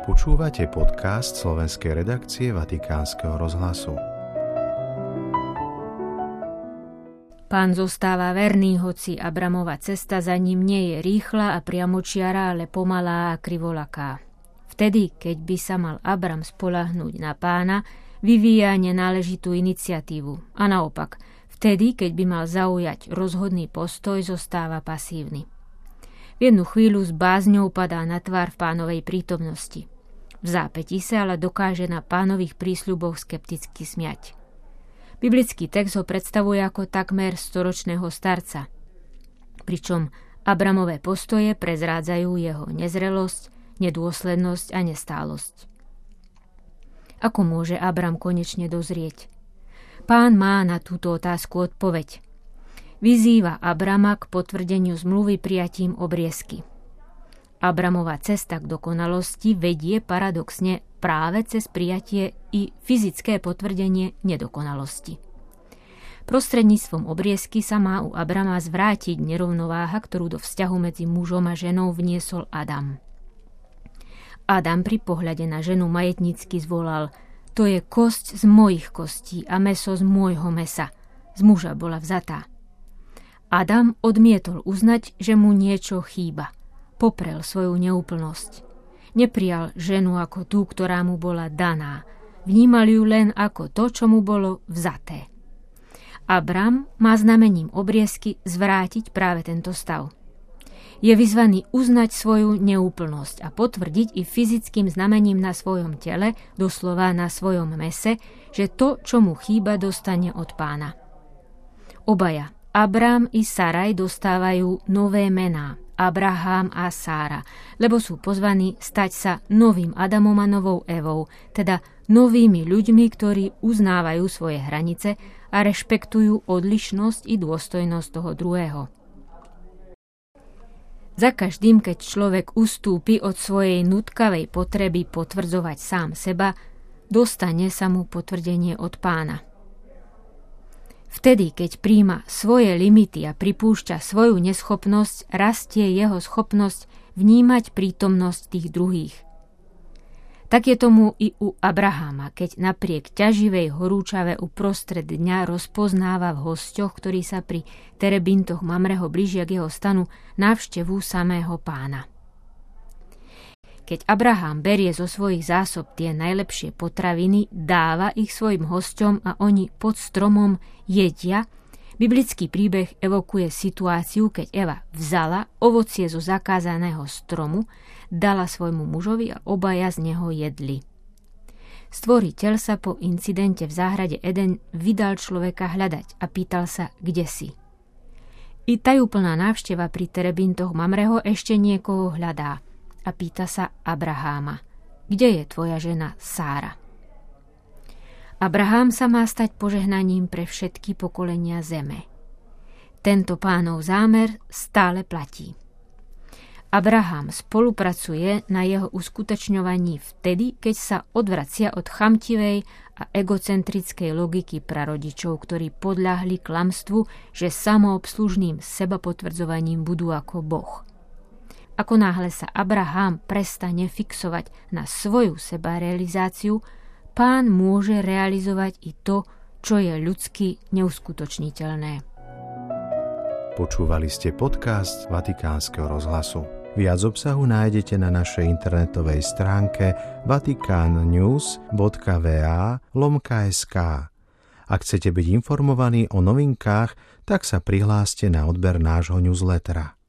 Počúvate podcast slovenskej redakcie Vatikánskeho rozhlasu. Pán zostáva verný, hoci Abramova cesta za ním nie je rýchla a priamočiara, ale pomalá a krivolaká. Vtedy, keď by sa mal Abram spoľahnúť na Pána, vyvíja nenáležitú iniciatívu. A naopak, vtedy, keď by mal zaujať rozhodný postoj, zostáva pasívny. V jednu chvíľu s bázňou padá na tvár v Pánovej prítomnosti. V zápätí sa ale dokáže na Pánových prísľuboch skepticky smiať. Biblický text ho predstavuje ako takmer storočného starca, pričom Abramové postoje prezrádzajú jeho nezrelosť, nedôslednosť a nestálosť. Ako môže Abram konečne dozrieť? Pán má na túto otázku odpoveď. Vyzýva Abrama k potvrdeniu zmluvy prijatím obriezky. Abramová cesta k dokonalosti vedie paradoxne práve cez prijatie i fyzické potvrdenie nedokonalosti. Prostredníctvom obriezky sa má u Abrama zvrátiť nerovnováha, ktorú do vzťahu medzi mužom a ženou vniesol Adam. Adam pri pohľade na ženu majetnícky zvolal: to je kosť z mojich kostí a mäso z môjho mäsa. Z muža bola vzatá. Adam odmietol uznať, že mu niečo chýba. Poprel svoju neúplnosť. Neprijal ženu ako tú, ktorá mu bola daná. Vnímal ju len ako to, čo mu bolo vzaté. Abram má znamením obriezky zvrátiť práve tento stav. Je vyzvaný uznať svoju neúplnosť a potvrdiť i fyzickým znamením na svojom tele, doslova na svojom mese, že to, čo mu chýba, dostane od Pána. Obaja, Abram i Saraj, dostávajú nové mená, Abraham a Sára, lebo sú pozvaní stať sa novým Adamom a novou Evou, teda novými ľuďmi, ktorí uznávajú svoje hranice a rešpektujú odlišnosť i dôstojnosť toho druhého. Za každým, keď človek ustúpi od svojej nutkavej potreby potvrdzovať sám seba, dostane sa mu potvrdenie od Pána. Vtedy, keď príjma svoje limity a pripúšťa svoju neschopnosť, rastie jeho schopnosť vnímať prítomnosť tých druhých. Tak je tomu i u Abraháma, keď napriek ťaživej horúčave uprostred dňa rozpoznáva v hosťoch, ktorí sa pri terebintoch Mamreho blížia k jeho stanu, návštevu samého Pána. Keď Abrahám berie zo svojich zásob tie najlepšie potraviny, dáva ich svojim hosťom a oni pod stromom jedia, biblický príbeh evokuje situáciu, keď Eva vzala ovocie zo zakázaného stromu, dala svojmu mužovi a obaja z neho jedli. Stvoriteľ sa po incidente v záhrade Eden vydal človeka hľadať a pýtal sa, kde si. I tajúplná návšteva pri terebintoch Mamreho ešte niekoho hľadá a pýta sa Abraháma: kde je tvoja žena Sára? Abrahám sa má stať požehnaním pre všetky pokolenia zeme. Tento Pánov zámer stále platí. Abrahám spolupracuje na jeho uskutočňovaní vtedy, keď sa odvracia od chamtivej a egocentrickej logiky prarodičov, ktorí podľahli klamstvu, že samoobslužným sebapotvrdzovaním budú ako Boh. Ako náhle sa Abrahám prestane fixovať na svoju sebarealizáciu, Pán môže realizovať i to, čo je ľudsky neuskutočniteľné. Počúvali ste podcast Vatikánskeho rozhlasu. Viac obsahu nájdete na našej internetovej stránke vaticannews.va/SK. Ak chcete byť informovaní o novinkách, tak sa prihláste na odber nášho newslettera.